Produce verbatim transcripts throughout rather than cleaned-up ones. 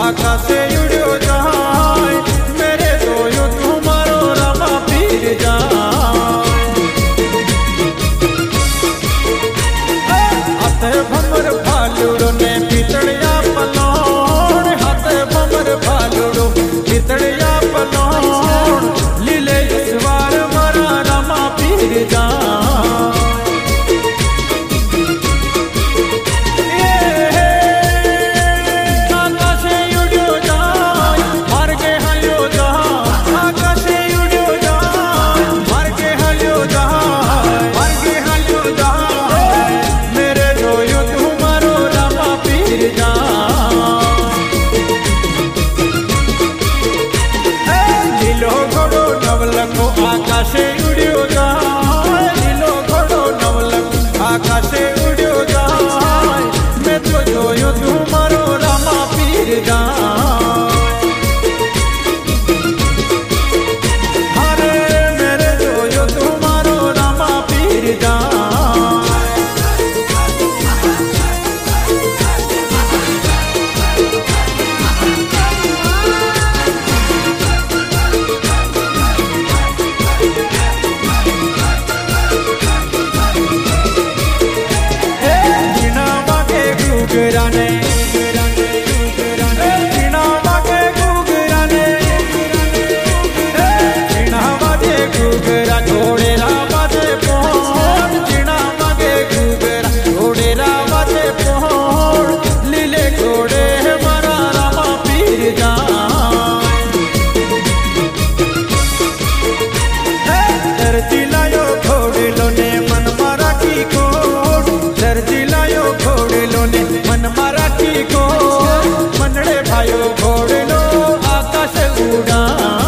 आकाशे उड़ो जाए मेरे जोयो तुम्हारो रामा पीर जाए। हाथे भमर भालुड़ो ने पितड़िया पलोण हाथे भमर भालुड़ो पितड़िया पलोण लीले सवार मारा रामा पीर जाए। आकाशे उड़ो जाए लीलो घोड़ो नवलख आकाशे उड़ो जाए मैं तो जोयो तुम्हारो रामा पीर जाए। हरे मेरे जोयो तुम्हारो रामा पीर जाए। गुगराने जीना वागे गुगराने जीना वागे गुगरा घोड़े रावाजे पोण जीना वागे गुगरा घोड़े रावाजे पोण लीले घोड़े मारा रामा पीर जाए। दर्जी लायो घोड़े लोने मन मारा की कोड दर्जी लायो घोड़े लोने मन मारा की को मनड़े भायो घोड़े लो आकाश उड़ा।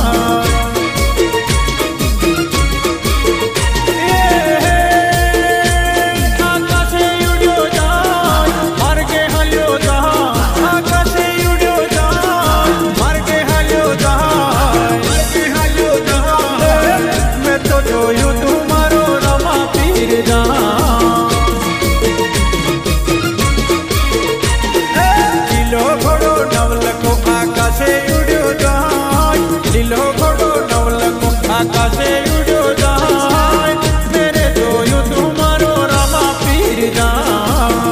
आकाशे उड़ो जाए मार के हलियो जाए आकाशे उड़ो जाए मार के हलियो जाए मार के हलियो जाए मैं तो जोयो तुम्हारो रामा पीर जाए। आकाशे उड़ो जाए लीलो घोड़ो नवलखो आकाशे उड़ो जाए मेरे जोयो तुम्हारो रामा पीर जाए।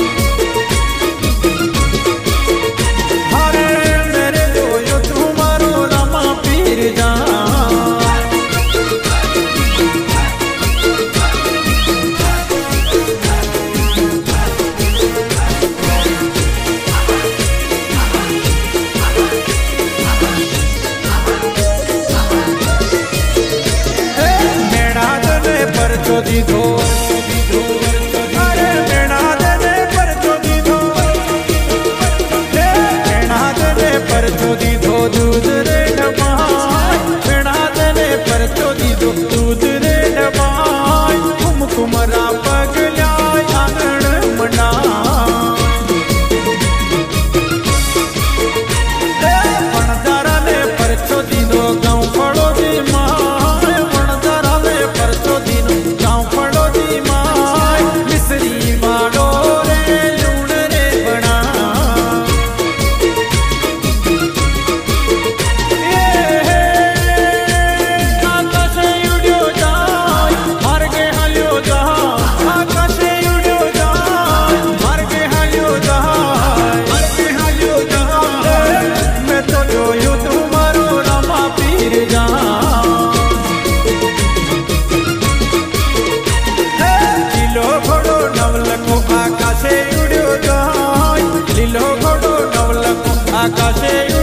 हरे मेरे जोयो तुम्हारो रामा पीर जाए। परचो दीधो अरे मेणा देने परचो दीधो मेणा देने परचो दीधो दूध रे डबाई मेणा देने परचो दीधो दूध रे डबाई कुम कुमरा पगलाय आंगण मना वणजारा ने परचो दीधो गाँव फड़ो दी माय वणजारा ने परचो दीधो गाँव फड़ो दी माय मिसरी माड़ो रे लूण रे बना। आकाशे उड़ो जाए मार के हलियो जाए आकाशे उड़ो जाए मार के हलियो जाए मार के हलियो जाए मैं तो जोयो तुम्हारो रामा पीर जाए। लीलो घोड़ो नवलखो आकाशे उड़ो जाए लीलो घोड़ो नवलखो आकाशे